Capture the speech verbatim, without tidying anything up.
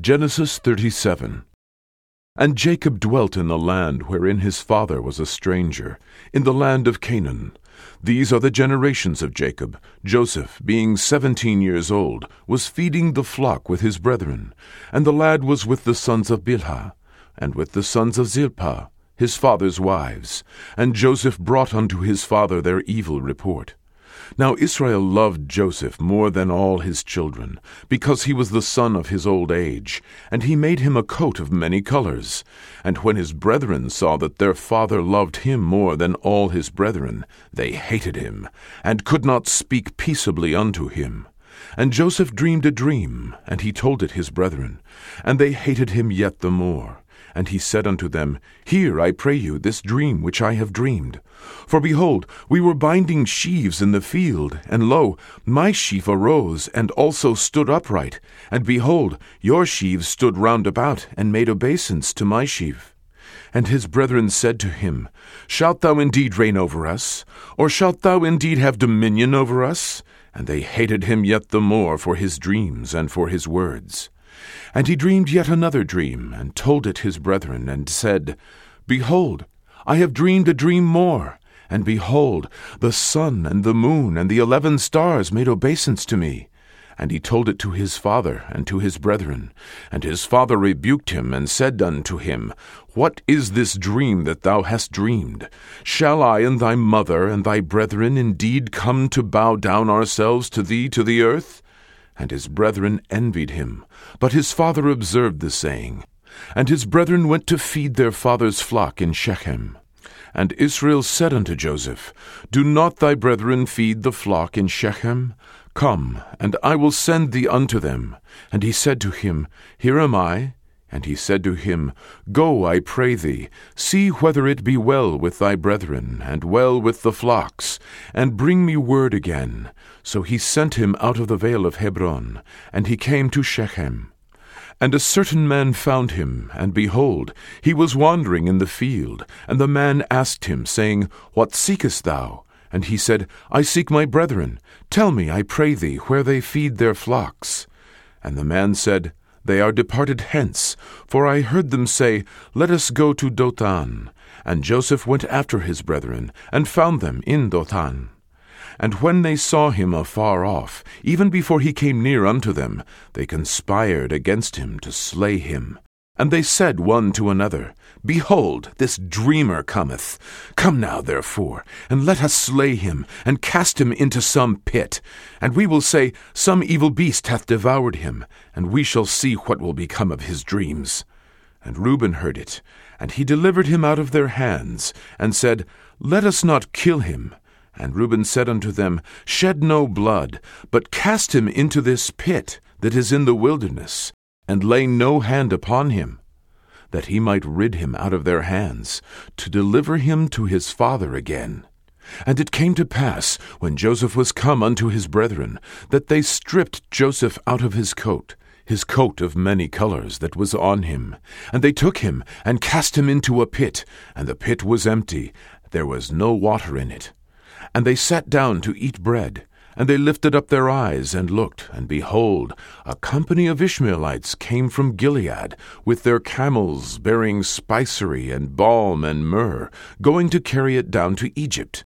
Genesis thirty-seven. And Jacob dwelt in the land wherein his father was a stranger, in the land of Canaan. These are the generations of Jacob. Joseph, being seventeen years old, was feeding the flock with his brethren. And the lad was with the sons of Bilhah, and with the sons of Zilpah, his father's wives. And Joseph brought unto his father their evil report. Now Israel loved Joseph more than all his children, because he was the son of his old age, and he made him a coat of many colors. And when his brethren saw that their father loved him more than all his brethren, they hated him, and could not speak peaceably unto him. And Joseph dreamed a dream, and he told it his brethren, and they hated him yet the more. And he said unto them, Hear, I pray you, this dream which I have dreamed. For behold, we were binding sheaves in the field, and lo, my sheaf arose, and also stood upright. And behold, your sheaves stood round about, and made obeisance to my sheaf. And his brethren said to him, Shalt thou indeed reign over us? Or shalt thou indeed have dominion over us? And they hated him yet the more for his dreams and for his words. And he dreamed yet another dream, and told it his brethren, and said, Behold, I have dreamed a dream more, and behold, the sun and the moon and the eleven stars made obeisance to me. And he told it to his father and to his brethren. And his father rebuked him, and said unto him, What is this dream that thou hast dreamed? Shall I and thy mother and thy brethren indeed come to bow down ourselves to thee to the earth? And his brethren envied him. But his father observed the saying. And his brethren went to feed their father's flock in Shechem. And Israel said unto Joseph, Do not thy brethren feed the flock in Shechem? Come, and I will send thee unto them. And he said to him, Here am I. And he said to him, Go, I pray thee, see whether it be well with thy brethren, and well with the flocks, and bring me word again. So he sent him out of the vale of Hebron, and he came to Shechem. And a certain man found him, and behold, he was wandering in the field. And the man asked him, saying, What seekest thou? And he said, I seek my brethren. Tell me, I pray thee, where they feed their flocks. And the man said, They are departed hence, for I heard them say, Let us go to Dothan. And Joseph went after his brethren, and found them in Dothan. And when they saw him afar off, even before he came near unto them, they conspired against him to slay him. And they said one to another, Behold, this dreamer cometh. Come now, therefore, and let us slay him, and cast him into some pit. And we will say, Some evil beast hath devoured him, and we shall see what will become of his dreams. And Reuben heard it, and he delivered him out of their hands, and said, Let us not kill him. And Reuben said unto them, Shed no blood, but cast him into this pit that is in the wilderness, and lay no hand upon him, that he might rid him out of their hands, to deliver him to his father again. And it came to pass, when Joseph was come unto his brethren, that they stripped Joseph out of his coat, his coat of many colors that was on him. And they took him, and cast him into a pit, and the pit was empty, there was no water in it. And they sat down to eat bread. And they lifted up their eyes, and looked, and behold, a company of Ishmaelites came from Gilead, with their camels bearing spicery, and balm, and myrrh, going to carry it down to Egypt.